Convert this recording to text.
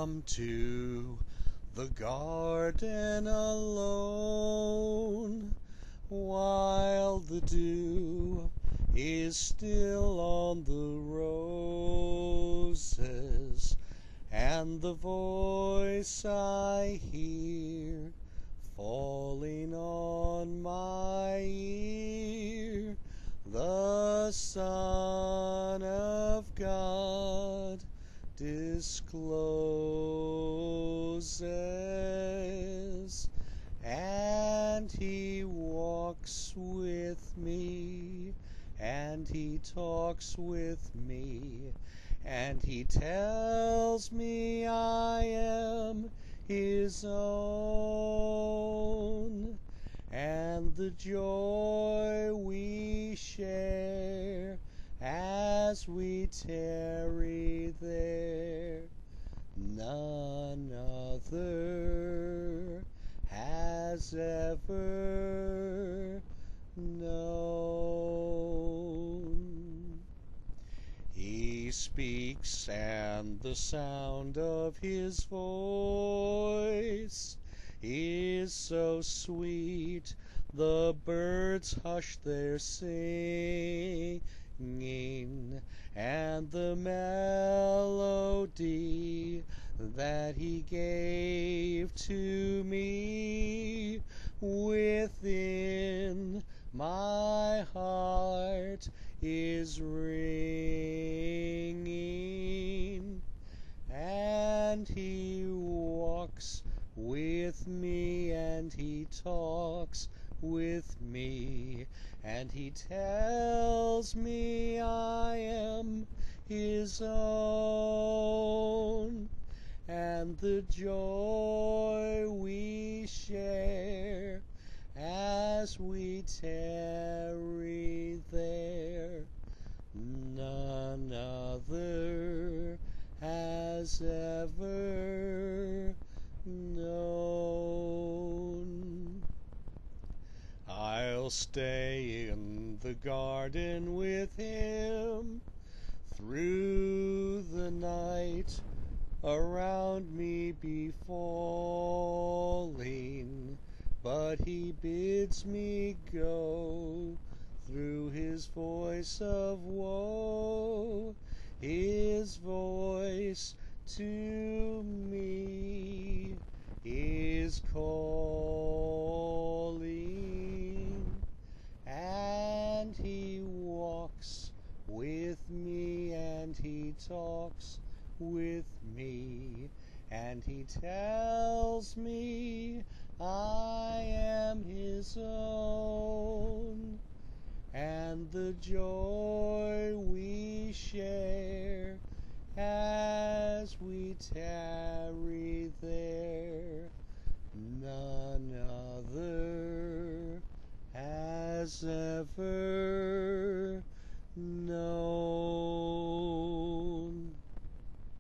come to the garden alone, while the dew is still on the roses, and the voice I hear falling on my ear, the Son of God discloses, and he walks with me, and he talks with me, and he tells me I am his own, and the joy we share as we tarry there, none other has ever known. He speaks, and the sound of his voice is so sweet, the birds hush their singing, and the melody that he gave to me within my heart is ringing, and he walks with me, and he talks with me, and he tells me I am his own, and the joy we share as we tarry there, none other has ever known. I'll stay in the garden with him through the night, around me be falling, but he bids me go through his voice of woe, his voice to me is calling, and he walks with me, and he talks with me, and he tells me I am his own, and the joy we share as we tarry there, none other has ever known.